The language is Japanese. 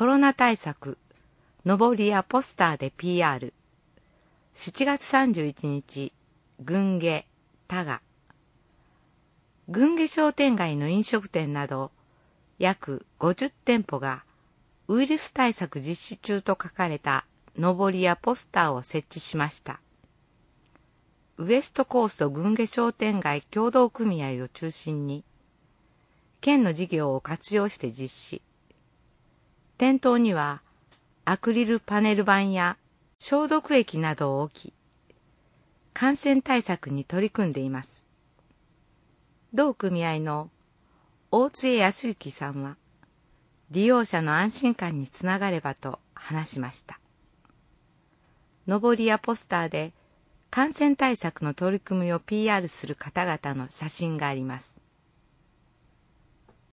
コロナ対策、のぼりやポスターで PR。7月31日、郡下、多賀。郡下商店街の飲食店など、約50店舗が、ウイルス対策実施中と書かれたのぼりやポスターを設置しました。ウエストコースト郡下商店街協同組合を中心に、県の事業を活用して実施。店頭にはアクリルパネル板や消毒液などを置き、感染対策に取り組んでいます。同組合の大津江康之さんは、利用者の安心感につながればと話しました。のぼりやポスターで感染対策の取り組みを PR する方々の写真があります。